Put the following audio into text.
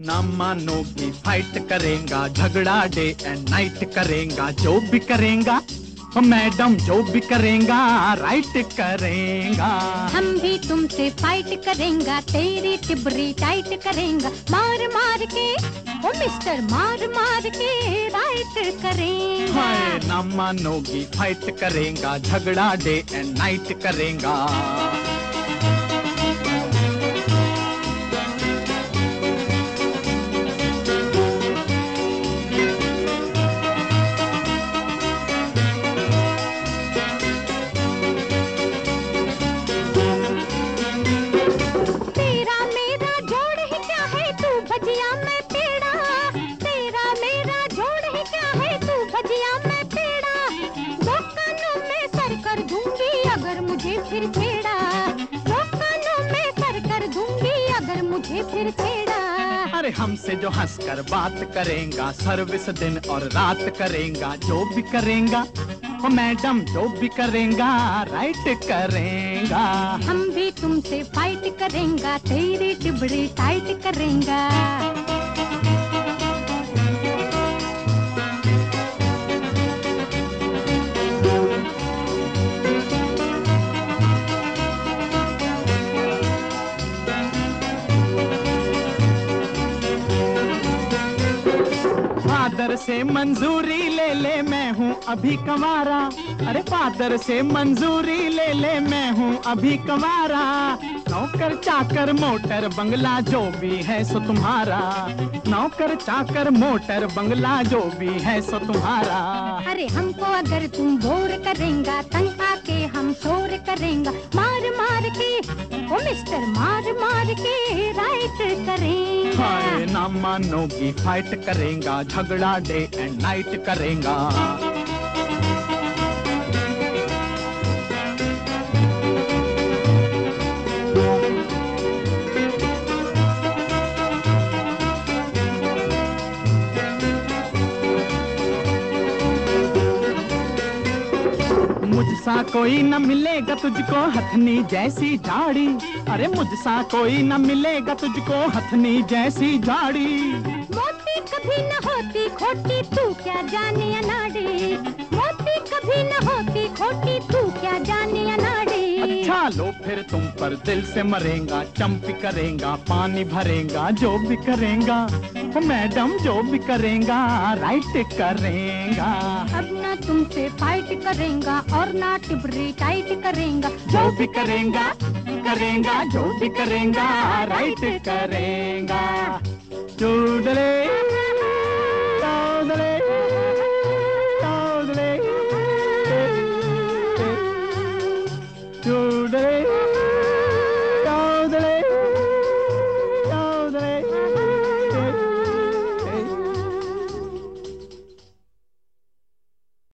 ना मानोगी फाइट करेगा, झगड़ा डे एंड नाइट करेगा, जो भी करेगा मैडम जो भी करेगा राइट करेगा। हम भी तुमसे फाइट करेंगे, तेरी टिबरी टाइट करेंगे, मार मार के ओ मिस्टर मार मार के राइट करेंगे। हाय ना मानोगी फाइट करेगा, झगड़ा डे एंड नाइट करेगा। फिर छेड़ा तो कानों में सर कर दूंगी अगर मुझे फिर छेड़ा। अरे हमसे जो हंसकर बात करेगा, सर्विस दिन और रात करेगा, जो भी करेगा ओ मैडम जो भी करेगा राइट करेगा। हम भी तुमसे फाइट करेंगे, तेरी टिबड़ी टाइट करेंगे। फादर से मंजूरी ले ले मैं हूँ अभी कंवारा, अरे फादर से मंजूरी ले ले मैं हूँ अभी कंवारा, नौकर चाकर मोटर बंगला जो भी है सो तुम्हारा, नौकर चाकर मोटर बंगला जो भी है सो तुम्हारा। अरे हमको अगर तुम बोर करेंगा, तंग आके हम शोर करेंगा, मार मार के ओ मिस्टर मार मार के राइट करेंगा। हाय ना मानोगी फाइट करेगा, झगड़ा डे एंड नाइट करेगा। मुझसा कोई न मिलेगा तुझको हथनी जैसी झाड़ी, अरे मुझसा कोई न मिलेगा तुझको हथनी जैसी झाड़ी। मोती कभी न होती खोटी तू क्या जाने अनाड़ी, मोती कभी न होती खोटी तू क्या जाने अनाड़ी। अच्छा लो फिर तुम पर दिल से मरेगा, चंपी करेगा पानी भरेगा, जो भी करेगा मैडम जो भी करेगा राइट करेगा। अब ना तुमसे फाइट करेंगा और ना टिबरी टाइट करेंगा, जो भी करेगा करेगा, जो भी करेगा राइट करेगा। चूडले चौदले चौदले